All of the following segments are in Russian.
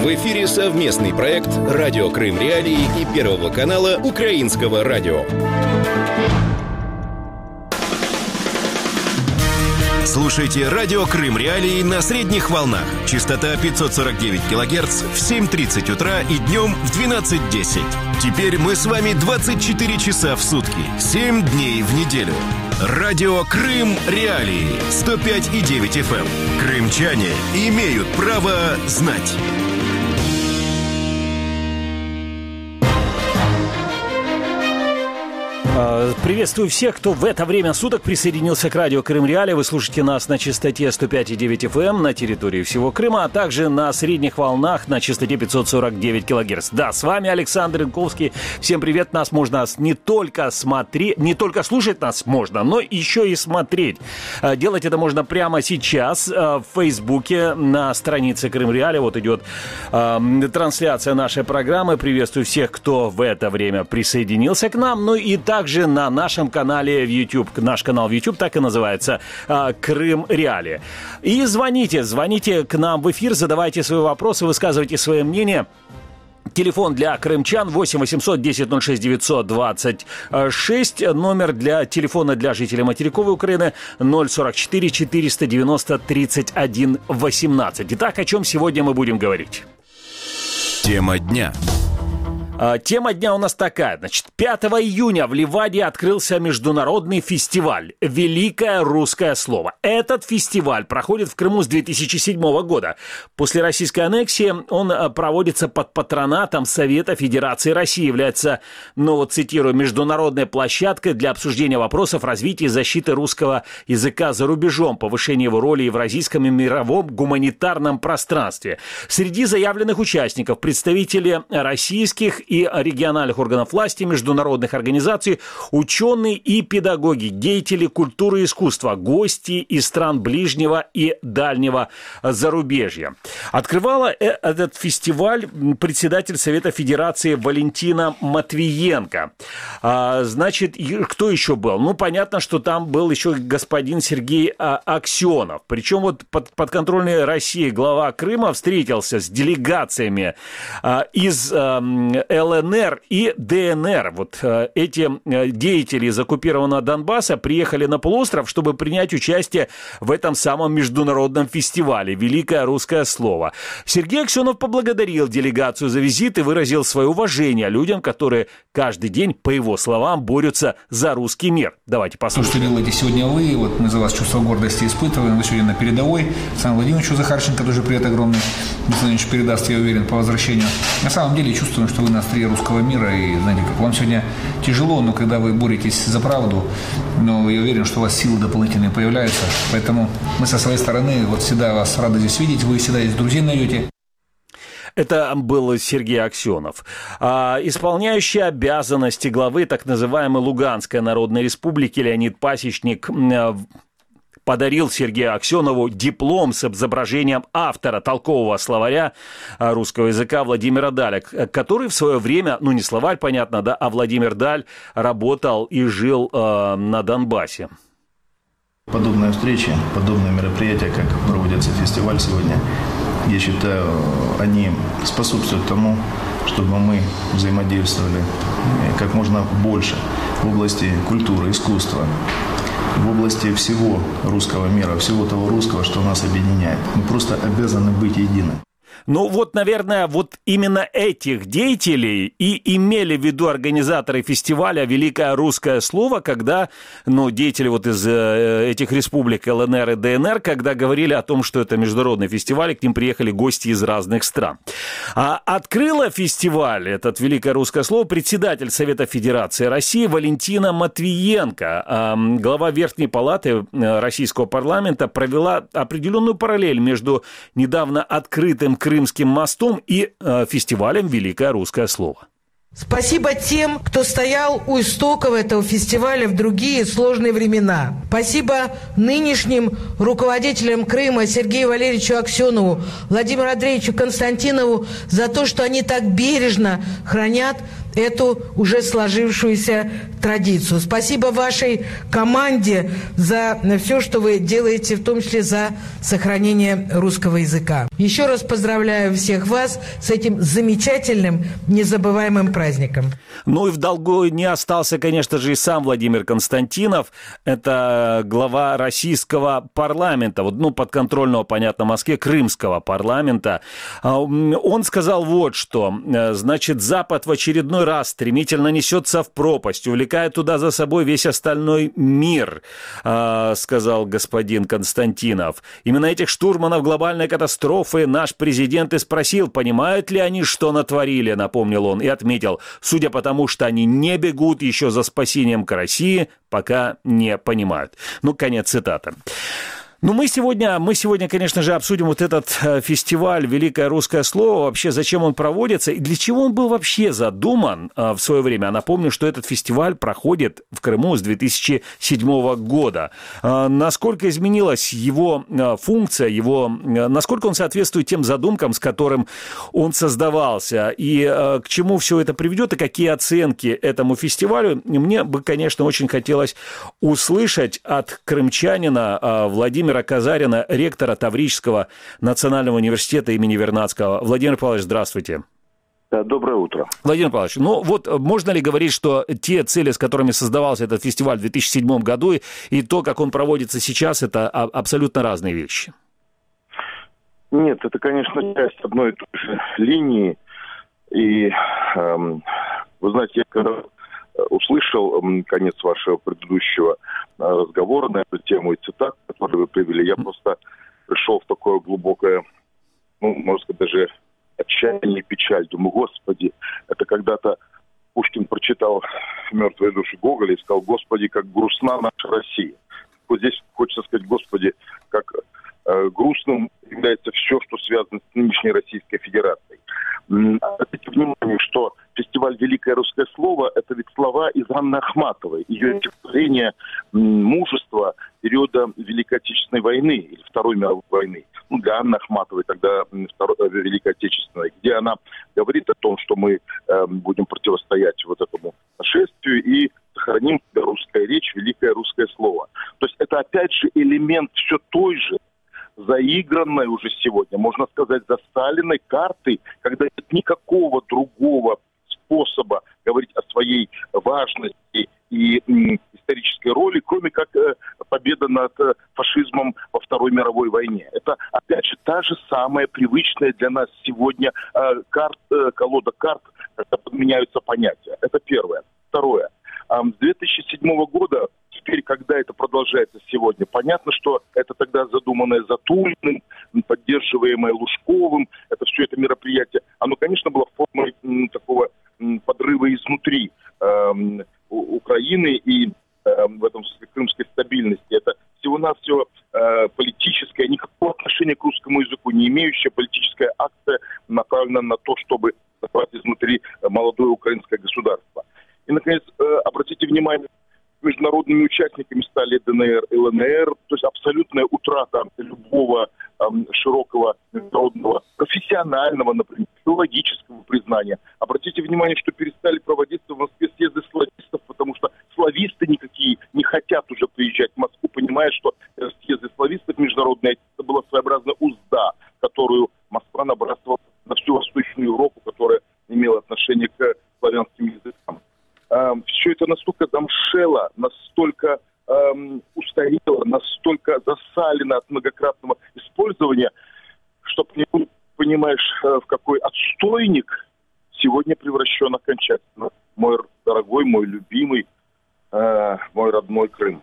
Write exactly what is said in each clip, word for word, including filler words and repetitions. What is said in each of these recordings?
В эфире совместный проект «Радио Крым Реалии» и Первого канала Украинского радио. Слушайте «Радио Крым Реалии» на средних волнах. Частота пятьсот сорок девять килогерц в семь тридцать утра и днем в двенадцать десять. Теперь мы с вами двадцать четыре часа в сутки, семь дней в неделю. «Радио Крым Реалии» сто пять и девять эф эм. Крымчане имеют право знать. Приветствую всех, кто в это время суток присоединился к радио Крым Реалии. Вы слушаете нас на частоте сто пять и девять эф эм на территории всего Крыма, а также на средних волнах на частоте пятьсот сорок девять килогерц. Да, с вами Александр Янковский. Всем привет. Нас можно не только смотреть, не только слушать нас можно, но еще и смотреть. Делать это можно прямо сейчас в Фейсбуке на странице Крым Реалии. Вот идет э, трансляция нашей программы. Приветствую всех, кто в это время присоединился к нам. Ну и также Также на нашем канале в YouTube, наш канал в YouTube так и называется, Крым Реалии. И звоните, звоните к нам в эфир, задавайте свои вопросы, высказывайте свое мнение. Телефон для крымчан восемь восемьсот десять ноль шесть девятьсот двадцать шесть. Номер для телефона для жителей материковой Украины ноль сорок четыре четыреста девяносто тридцать один восемнадцать. Итак, о чем сегодня мы будем говорить? Тема дня. Тема дня у нас такая. Значит, пятого июня в Ливаде открылся международный фестиваль «Великое русское слово». Этот фестиваль проходит в Крыму с две тысячи седьмого года. После российской аннексии он проводится под патронатом Совета Федерации России. Является, ну вот цитирую, международной площадкой для обсуждения вопросов развития и защиты русского языка за рубежом, повышения его роли в евразийском и мировом гуманитарном пространстве. Среди заявленных участников представители российских и региональных органов власти, международных организаций, ученые и педагоги, деятели культуры и искусства, гости из стран ближнего и дальнего зарубежья. Открывала этот фестиваль председатель Совета Федерации Валентина Матвиенко. А, значит, кто еще был? Ну, понятно, что там был еще господин Сергей а, Аксенов. Причем вот под, подконтрольной России глава Крыма встретился с делегациями а, из а, эл эн эр и дэ эн эр. Вот э, эти э, деятели из оккупированного Донбасса приехали на полуостров, чтобы принять участие в этом самом международном фестивале «Великое русское слово». Сергей Аксенов поблагодарил делегацию за визит и выразил свое уважение людям, которые каждый день, по его словам, борются за русский мир. Давайте послушаем. То, что делаете сегодня вы, вот мы за вас чувство гордости испытываем, вы сегодня на передовой. Александру Владимировичу Захарченко тоже привет огромный. Александр Владимирович передаст, я уверен, по возвращению. На самом деле чувствуем, что вы на острие русского мира, и знаете, как вам сегодня тяжело, но когда вы боретесь за правду, но я уверен, что у вас силы дополнительные появляются, поэтому мы со своей стороны вот всегда вас рады здесь видеть, вы всегда здесь друзей найдете. Это был Сергей Аксенов. А, исполняющий обязанности главы так называемой Луганской Народной Республики Леонид Пасечник подарил Сергею Аксенову диплом с изображением автора толкового словаря русского языка Владимира Даля, который в свое время, ну не словарь, понятно, да, а Владимир Даль работал и жил э, на Донбассе. Подобные встречи, подобные мероприятия, как проводится фестиваль сегодня, я считаю, они способствуют тому, чтобы мы взаимодействовали как можно больше в области культуры, искусства, в области всего русского мира, всего того русского, что нас объединяет. Мы просто обязаны быть едины. Ну вот, наверное, вот именно этих деятелей и имели в виду организаторы фестиваля «Великое русское слово», когда, ну, деятели вот из э, этих республик эл эн эр и дэ эн эр, когда говорили о том, что это международный фестиваль, и к ним приехали гости из разных стран. А открыла фестиваль, этот «Великое русское слово», председатель Совета Федерации России Валентина Матвиенко. А, глава Верхней Палаты Российского парламента провела определенную параллель между недавно открытым Крымским мостом и э, фестивалем «Великое русское слово». Спасибо тем, кто стоял у истоков этого фестиваля в другие сложные времена. Спасибо нынешним руководителям Крыма Сергею Валерьевичу Аксенову, Владимиру Андреевичу Константинову за то, что они так бережно хранят эту уже сложившуюся традицию. Спасибо вашей команде за все, что вы делаете, в том числе за сохранение русского языка. Еще раз поздравляю всех вас с этим замечательным, незабываемым праздником. Ну и в долгу не остался, конечно же, и сам Владимир Константинов. Это глава российского парламента, вот, ну, подконтрольного, понятно, Москве, крымского парламента. Он сказал вот что. Значит, Запад в очередной раз стремительно несется в пропасть, увлекая туда за собой весь остальной мир, сказал господин Константинов. Именно этих штурманов глобальной катастрофы наш президент и спросил, понимают ли они, что натворили, напомнил он, и отметил, судя по тому, что они не бегут еще за спасением к России, пока не понимают. Ну, конец цитаты. Ну, мы сегодня, мы сегодня, конечно же, обсудим вот этот фестиваль «Великое русское слово», вообще зачем он проводится и для чего он был вообще задуман в свое время. А напомню, что этот фестиваль проходит в Крыму с две тысячи седьмого года. Насколько изменилась его функция, его, насколько он соответствует тем задумкам, с которым он создавался, и к чему все это приведет, и какие оценки этому фестивалю, мне бы, конечно, очень хотелось услышать от крымчанина Владимира Казарина, ректора Таврического национального университета имени Вернадского. Владимир Павлович, здравствуйте. Доброе утро. Владимир Павлович, ну вот можно ли говорить, что те цели, с которыми создавался этот фестиваль в две тысячи седьмом году, и то, как он проводится сейчас, это абсолютно разные вещи? Нет, это, конечно, часть одной и той же линии. И, эм, вы знаете, я когда услышал конец вашего предыдущего разговора на эту тему и цитат, которые вы привели, я просто пришел в такое глубокое, ну, можно сказать, даже отчаяние и печаль. Думаю, Господи, это когда-то Пушкин прочитал «Мертвые души» Гоголя и сказал, Господи, как грустна наша Россия. Вот здесь хочется сказать, Господи, как э, грустным является все, что связано с нынешней Российской Федерацией. Обратите внимание, что фестиваль «Великое русское слово» — это ведь слова из Анны Ахматовой, ее стихотворение мужества периода Великой Отечественной войны или Второй мировой войны. Ну, для Анны Ахматовой тогда Второй, Великой Отечественной, где она говорит о том, что мы э, будем противостоять вот этому нашествию и сохраним русская речь, великое русское слово. То есть это опять же элемент все той же заигранной уже сегодня, можно сказать, засталенной карты, когда нет никакого другого способа говорить о своей важности и м, исторической роли, кроме как э, победа над э, фашизмом во Второй мировой войне. Это, опять же, та же самая привычная для нас сегодня э, карт, э, колода карт, когда подменяются понятия. Это первое. Второе. Э, с две тысячи седьмого года, теперь, когда это продолжается сегодня, понятно, что это тогда задуманное Затулиным, поддерживаемое Лужковым, это все это мероприятие, оно, конечно, было формой м, такого м, подрыва изнутри э, Украины и э, в этом смысле крымской стабильности. Это всего-навсего э, политическая, никакого отношения к русскому языку не имеющая политическая акция, направленная на то, чтобы захватить изнутри молодое украинское государство. И, наконец, э, обратите внимание, международными участниками стали ДНР и ЛНР, то есть абсолютная утрата любого эм, широкого международного, профессионального, например, филологического признания. Обратите внимание, что перестали проводиться в Москве съезды славистов, потому что слависты никакие не хотят уже приезжать в Москву, понимая, что съезды славистов международные, это была своеобразная узда, которую Москва набрасывала на всю Восточную Европу, которая имела отношение к славянским языкам. Все это настолько замшело, настолько эм, устарело, настолько засалено от многократного использования, что понимаешь, в какой отстойник сегодня превращен окончательно мой дорогой, мой любимый, э, мой родной Крым.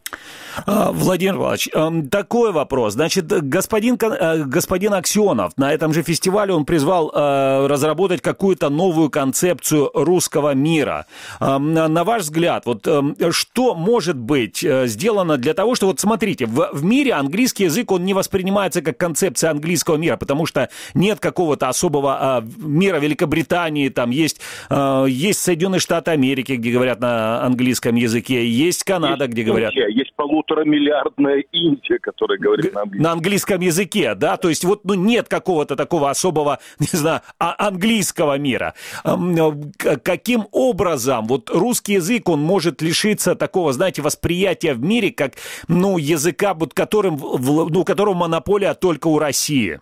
Владимир Павлович, такой вопрос. Значит, господин, господин Аксенов на этом же фестивале он призвал разработать какую-то новую концепцию русского мира. На ваш взгляд, вот что может быть сделано для того, что, вот смотрите, в, в мире английский язык, он не воспринимается как концепция английского мира, потому что нет какого-то особого мира Великобритании, там есть, есть Соединенные Штаты Америки, где говорят на английском языке, есть Канада, есть, где говорят... Есть полутора полуторамиллиардная Индия, которая говорит на английском. На английском языке, да? То есть вот ну, нет какого-то такого особого, не знаю, английского мира. Каким образом вот русский язык, он может лишиться такого, знаете, восприятия в мире, как, ну, языка, вот, которым, ну, у которого монополия только у России?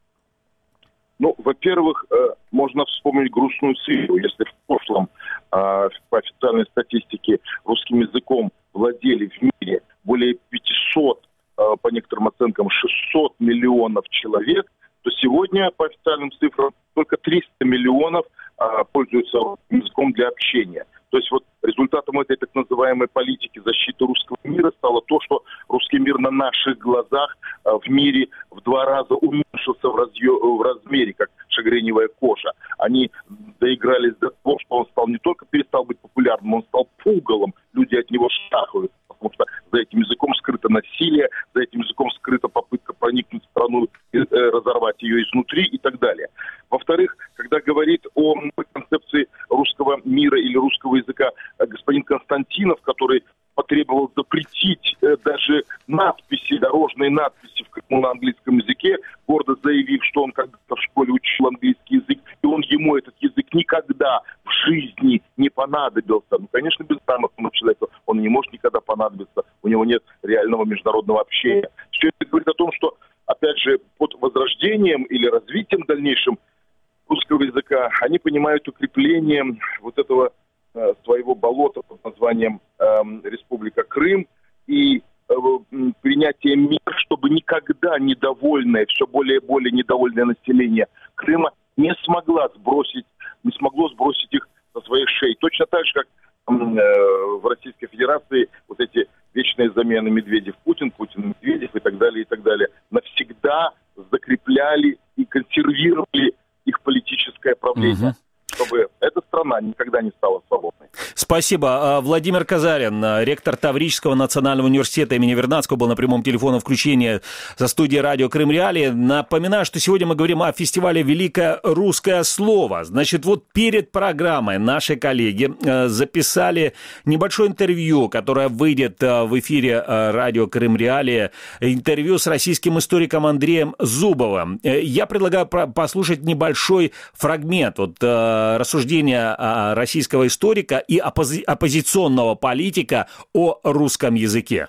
Ну, во-первых, можно вспомнить грустную цифру. Если в прошлом, по официальной статистике, русским языком владели в мире более пятьсот, по некоторым оценкам шестьсот миллионов человек, то сегодня, по официальным цифрам, только триста миллионов пользуются языком для общения. То есть вот результатом этой так называемой политики защиты русского мира стало то, что русский мир на наших глазах в мире в два раза уменьшился в, разъё... в размере, как шагреневая кожа. Они доигрались до того, что он стал не только перестал быть популярным, он стал пугалом. Люди от него шахают, потому что за этим языком скрыто насилие, за этим языком скрыта попытка проникнуть в страну, и, э, разорвать ее изнутри и так далее. Во-вторых, когда говорит о концепции русского мира или русского языка господин Константинов, который потребовал запретить э, даже надписи, дорожные надписи в Крыму на английском языке, гордо заявив, что он когда-то в школе учил английский язык, и он ему этот язык никогда в жизни не понадобился. Ну, конечно, безграмотному человеку он не может никогда понадобиться, у него нет реального международного общения. Все это говорит о том, что, опять же, под возрождением или развитием дальнейшим русского языка они понимают укрепление вот этого э, своего болота под названием э, Республика Крым и э, принятие мер, чтобы никогда недовольное, все более и более недовольное население Крыма не смогла сбросить, не смогло сбросить их со своих шеи. Точно так же, как э, в Российской Федерации вот эти вечные замены Медведев-Путин, Путин-Медведев и так далее, и так далее, навсегда закрепляли и консервировали их политическое правление, угу. чтобы эта страна никогда не стала свободной. Спасибо. Владимир Казарин, ректор Таврического национального университета имени Вернадского, был на прямом телефонном включении за студией радио Крым Реалии. Напоминаю, что сегодня мы говорим о фестивале «Великое русское слово». Значит, вот перед программой наши коллеги записали небольшое интервью, которое выйдет в эфире радио Крым Реалии, интервью с российским историком Андреем Зубовым. Я предлагаю послушать небольшой фрагмент вот рассуждения российского историка и оппози- оппозиционного политика о русском языке.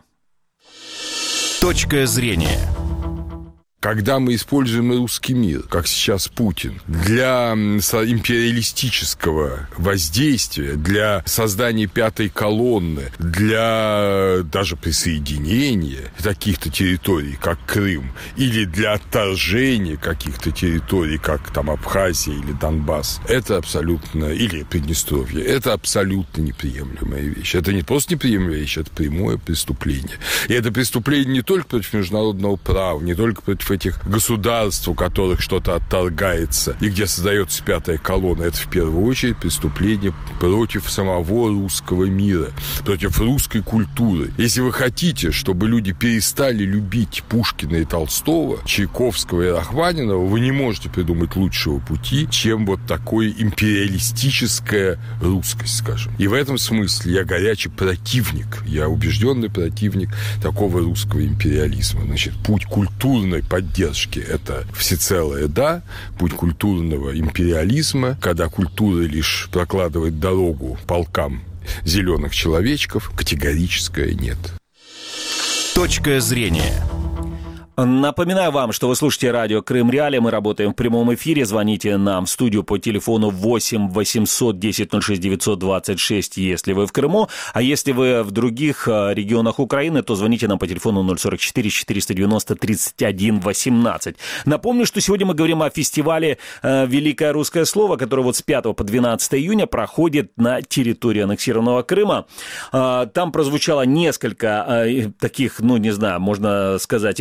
Точка зрения. Когда мы используем русский мир, как сейчас Путин, для империалистического воздействия, для создания пятой колонны, для даже присоединения каких-то территорий, как Крым, или для отторжения каких-то территорий, как там Абхазия или Донбасс, это абсолютно, или Приднестровье, это абсолютно неприемлемая вещь. Это не просто неприемлемая вещь, это прямое преступление. И это преступление не только против международного права, не только против этих государств, у которых что-то отторгается, и где создается пятая колонна, это в первую очередь преступление против самого русского мира, против русской культуры. Если вы хотите, чтобы люди перестали любить Пушкина и Толстого, Чайковского и Рахманинова, вы не можете придумать лучшего пути, чем вот такой империалистическая русскость, скажем. И в этом смысле я горячий противник, я убежденный противник такого русского империализма. Значит, путь культурной поддержки – это всецелое «да», путь культурного империализма, когда культура лишь прокладывает дорогу полкам зеленых человечков, категорическое «нет». Точка зрения. Напоминаю вам, что вы слушаете радио Крым Реалии. Мы работаем в прямом эфире. Звоните нам в студию по телефону восемь восемьсот десять ноль шесть девятьсот двадцать шесть, если вы в Крыму. А если вы в других регионах Украины, то звоните нам по телефону ноль сорок четыре четыреста девяносто тридцать один восемнадцать. Напомню, что сегодня мы говорим о фестивале «Великое русское слово», который вот с пятого по двенадцатое июня проходит на территории аннексированного Крыма. Там прозвучало несколько таких, ну, не знаю, можно сказать, оригинальных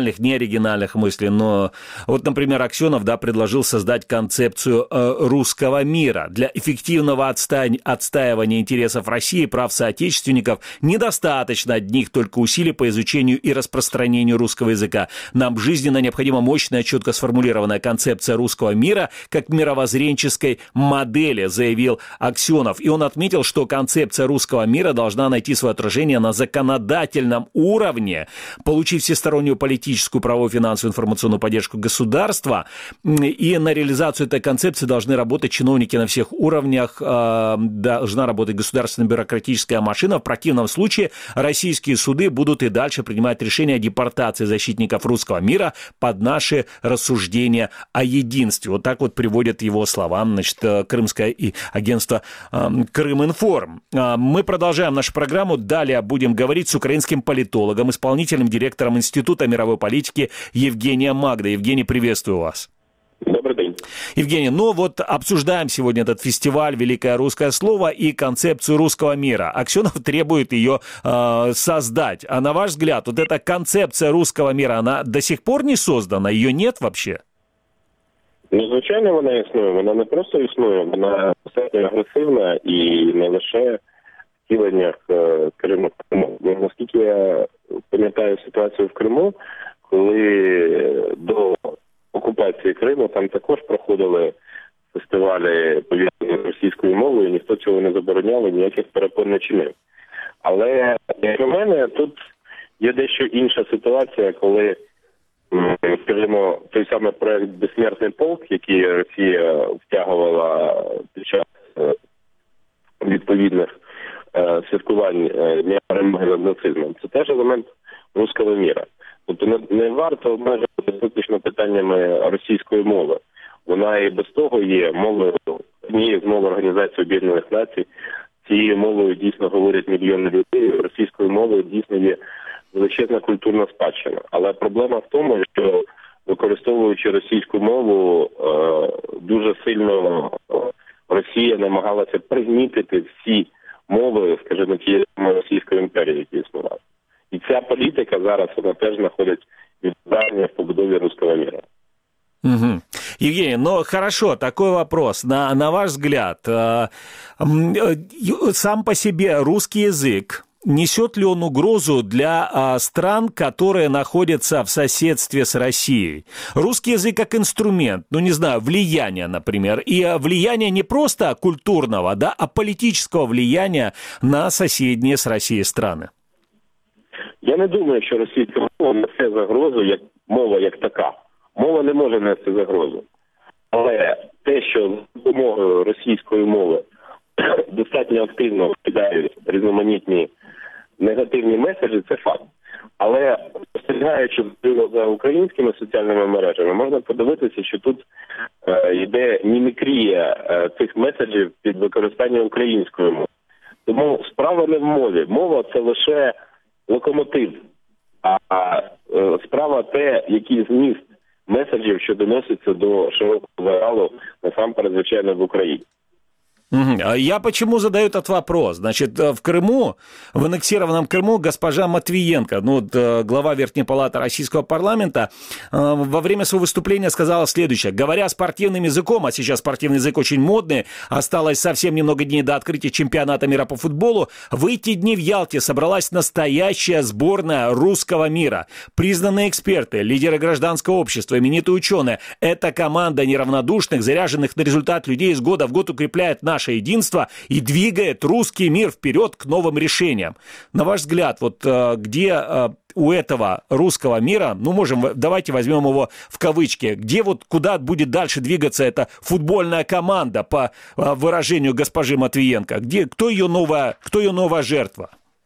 оригинальных, неоригинальных мыслей, но вот, например, Аксенов, да, предложил создать концепцию э, русского мира. Для эффективного отста- отстаивания интересов России и прав соотечественников недостаточно одних только усилий по изучению и распространению русского языка. Нам жизненно необходима мощная, четко сформулированная концепция русского мира как мировоззренческой модели, заявил Аксенов. И он отметил, что концепция русского мира должна найти свое отражение на законодательном уровне, получив всестороннюю политическую, правовую, финансовую, информационную поддержку государства. И на реализацию этой концепции должны работать чиновники на всех уровнях, должна работать государственная бюрократическая машина. В противном случае российские суды будут и дальше принимать решения о депортации защитников русского мира под наши рассуждения о единстве. Вот так вот приводят его слова, значит, крымское и агентство Крыминформ. Мы продолжаем нашу программу. Далее будем говорить с украинским политологом, исполнительным директором Института мировой политики Евгением Магда. Евгений, приветствую вас. Добрый день. Евгений, ну вот обсуждаем сегодня этот фестиваль «Великое русское слово» и концепцию русского мира. Аксенов требует ее э, создать. А на ваш взгляд, вот эта концепция русского мира, она до сих пор не создана? Ее нет вообще? Ну, звичайно, вона існує. Вона не просто існує, вона достатньо агресивна і не лише в втіленнях, скажімо, Криму. Наскільки я пам'ятаю ситуацію в Криму, коли до окупації Криму там також проходили фестивалі пов'язані з російською мовою, ніхто цього не забороняв і ніяких перепон не чинив. Але, як на мене, тут є дещо інша ситуація, коли, скажімо, той самий проект «Безсмертний полк», який Росія втягувала під час відповідних святкувань Дня перемоги над нацизмом, це теж елемент русского міра. Тобто не, не варто обмежувати виключно питаннями російської мови. Вона і без того є мовою, однією з мов Організації Об'єднаних Націй. Цією мовою дійсно говорять мільйони людей, російською мовою дійсно є величезна культурна спадщина. Але проблема в тому, що використовуючи російську мову, дуже сильно Росія намагалася пригнітити всі мови, скажімо, тієї Російської імперії, які існували. І ця політика зараз, вона теж знаходить відповідальність в побудові русского мира. Угу. Евгений, ну хорошо, такой вопрос. На, на ваш взгляд, э, э, сам по себе русский язык, несет ли он угрозу для а, стран, которые находятся в соседстве с Россией? Русский язык как инструмент, ну не знаю, влияния, например, и влияние не просто культурного, да, а политического влияния на соседние с Россией страны. Я не думаю, що російська мова несе загрозу, як мова як така. Мова не може нести загрозу. Але те, що з допомогою російської мови достатньо активно вкидають різноманітні негативні меседжі, це факт. Але спостерігаючи за українськими соціальними мережами, можна подивитися, що тут е, йде мімікрія е, цих меседжів під використання української мови. Тому справа не в мові. Мова – це лише локомотив. А, а е, справа те, який зміст меседжів, що доноситься до широкого загалу, насамперед, звичайно, в Україні. Я почему задаю этот вопрос? Значит, в Крыму, в аннексированном Крыму госпожа Матвиенко, ну, глава Верхней палаты российского парламента, во время своего выступления сказала следующее. Говоря спортивным языком, а сейчас спортивный язык очень модный, осталось совсем немного дней до открытия чемпионата мира по футболу, в эти дни в Ялте собралась настоящая сборная русского мира. Признанные эксперты, лидеры гражданского общества, именитые ученые. Эта команда неравнодушных, заряженных на результат людей из года в год укрепляет наш единство и двигает русский мир вперед к новым решениям. На ваш взгляд, вот где у этого русского мира, ну, можем, давайте возьмем его в кавычки, где вот, куда будет дальше двигаться эта футбольная команда, по выражению госпожи Матвиенко? Где, кто ее новая, кто ее новая жертва?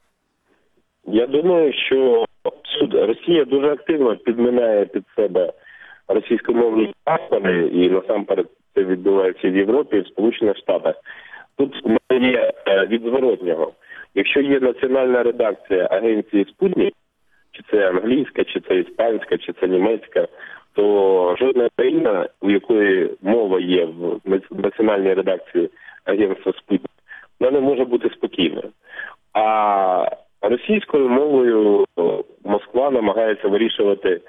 Я думаю, що Росія дуже активно підминає під себе російськомовні паспори, і насамперед це відбувається в Європі, в Сполучених Штатах. Тут у мене є від зворотнього. Якщо є національна редакція агенції «Спутник», чи це англійська, чи це іспанська, чи це німецька, то жодна країна, у якої мова є в національній редакції агентства «Спутник», вона не може бути спокійною. А російською мовою Москва намагається вирішувати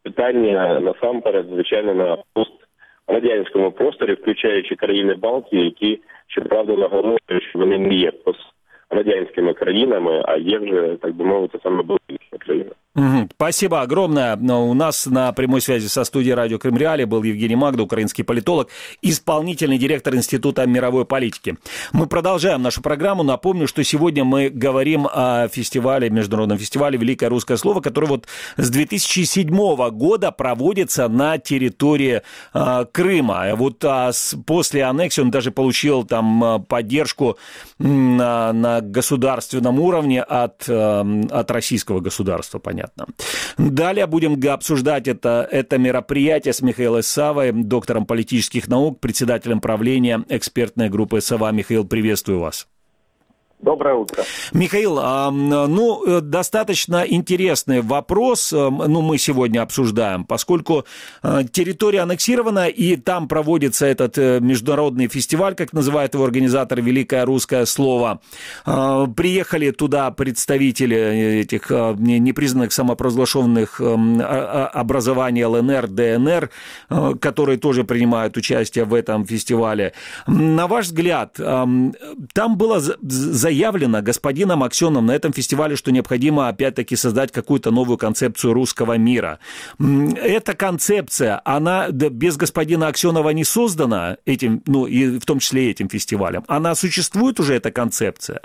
питання насамперед, звичайно, на пострадянському просторі, включаючи країни Балтії, які, щоправда, наголошують, що вони не є пострадянськими країнами, а є вже, так би мовити, саме Балтійська країна. Угу. Спасибо огромное. У нас на прямой связи со студией «Радио Крым Реалии» был Евгений Магда, украинский политолог, исполнительный директор Института мировой политики. Мы продолжаем нашу программу. Напомню, что сегодня мы говорим о фестивале, международном фестивале «Великое русское слово», который вот с две тысячи седьмого года проводится на территории э, Крыма. Вот а с, после аннексии он даже получил там поддержку на, на государственном уровне от, э, от российского государства, понятно. Далее будем обсуждать это, это мероприятие с Михаилом Савой, доктором политических наук, председателем правления экспертной группы «Сова». Михаил, приветствую вас. Доброе утро. Михаил, ну, достаточно интересный вопрос, ну, мы сегодня обсуждаем, поскольку территория аннексирована, и там проводится этот международный фестиваль, как называют его организаторы, «Великое русское слово». Приехали туда представители этих непризнанных самопровозглашенных образований ЛНР, ДНР, которые тоже принимают участие в этом фестивале. На ваш взгляд, там было заявлено господином Аксеновым на этом фестивале, что необходимо опять-таки создать какую-то новую концепцию русского мира. Эта концепция, она без господина Аксенова не создана этим, ну и в том числе этим фестивалем. Она существует уже, эта концепция?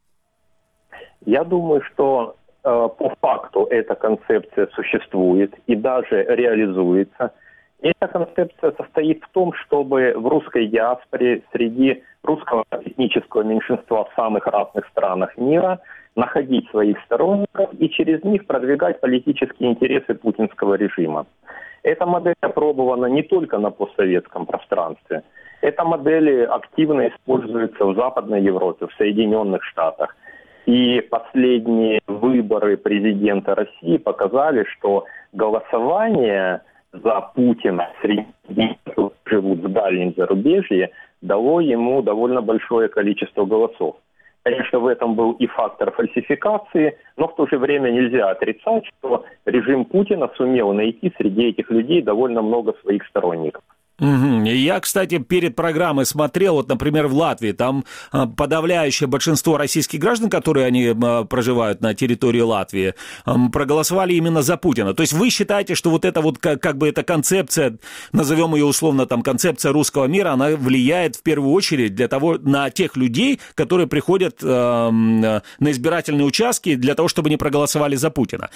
Я думаю, что э, по факту эта концепция существует и даже реализуется. И эта концепция состоит в том, чтобы в русской диаспоре среди русского этнического меньшинства в самых разных странах мира находить своих сторонников и через них продвигать политические интересы путинского режима. Эта модель опробована не только на постсоветском пространстве. Эта модель активно используется в Западной Европе, в Соединенных Штатах. И последние выборы президента России показали, что голосование за Путина среди людей, которые живут в дальнем зарубежье, дало ему довольно большое количество голосов. Конечно, в этом был и фактор фальсификации, но в то же время нельзя отрицать, что режим Путина сумел найти среди этих людей довольно много своих сторонников. Угу. Я, кстати, перед программой смотрел, вот, например, в Латвии, там подавляющее большинство российских граждан, которые они проживают на территории Латвии, проголосовали именно за Путина. То есть вы считаете, что вот эта вот как, как бы эта концепция, назовем ее условно там концепция русского мира, она влияет в первую очередь для того, на тех людей, которые приходят э, на избирательные участки для того, чтобы они проголосовали за Путина?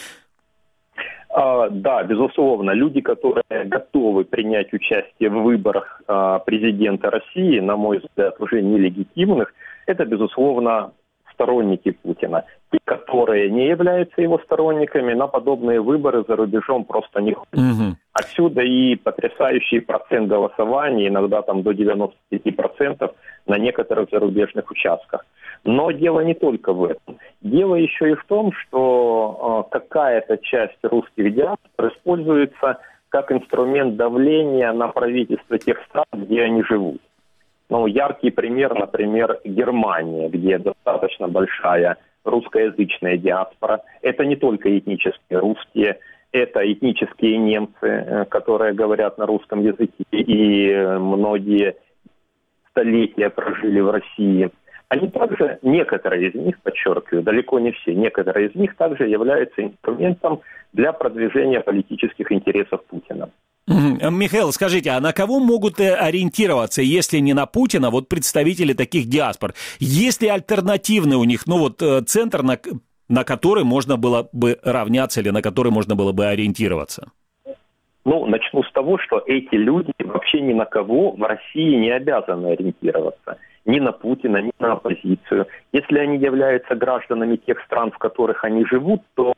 Uh, да, безусловно, люди, которые готовы принять участие в выборах uh, президента России, на мой взгляд, уже нелегитимных, это, безусловно, сторонники Путина. Те, которые не являются его сторонниками, на подобные выборы за рубежом просто не ходят. Mm-hmm. Отсюда и потрясающий процент голосования, иногда там до девяносто пять процентов на некоторых зарубежных участках. Но дело не только в этом. Дело еще и в том, что э, какая-то часть русских диаспор используется как инструмент давления на правительство тех стран, где они живут. Ну, яркий пример, например, Германия, где достаточно большая русскоязычная диаспора. Это не только этнические русские, это этнические немцы, которые говорят на русском языке и многие столетия прожили в России. Они также, некоторые из них, подчеркиваю, далеко не все, некоторые из них также являются инструментом для продвижения политических интересов Путина. Михаил, скажите, а на кого могут ориентироваться, если не на Путина, вот представители таких диаспор? Есть ли альтернативный у них, ну вот центр, на, на который можно было бы равняться или на который можно было бы ориентироваться? Ну, начну с того, что эти люди вообще ни на кого в России не обязаны ориентироваться. Ни на Путина, ни на оппозицию. Если они являются гражданами тех стран, в которых они живут, то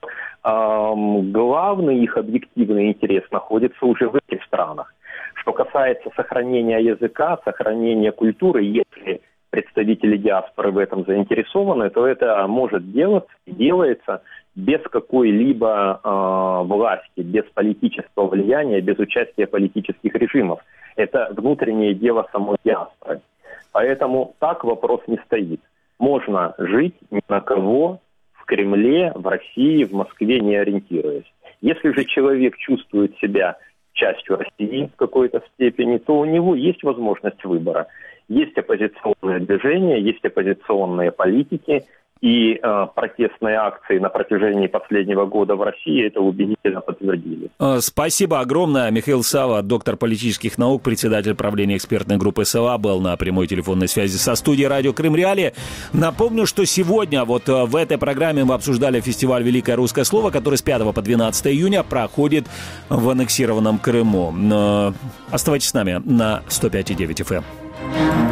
эм, главный их объективный интерес находится уже в этих странах. Что касается сохранения языка, сохранения культуры, если представители диаспоры в этом заинтересованы, то это может делаться и делается без какой-либо э, власти, без политического влияния, без участия политических режимов. Это внутреннее дело самой диаспоры. Поэтому так вопрос не стоит. Можно жить ни на кого в Кремле, в России, в Москве не ориентируясь. Если же человек чувствует себя частью России в какой-то степени, то у него есть возможность выбора. Есть оппозиционные движения, есть оппозиционные политики, и э, протестные акции на протяжении последнего года в России это убедительно подтвердили. Спасибо огромное. Михаил Сава, доктор политических наук, председатель правления экспертной группы СОА, был на прямой телефонной связи со студией радио Крым Реалии. Напомню, что сегодня вот в этой программе мы обсуждали фестиваль «Великое русское слово», который с пятого по двенадцатое июня проходит в аннексированном Крыму. Оставайтесь с нами на сто пять и девять эф эм.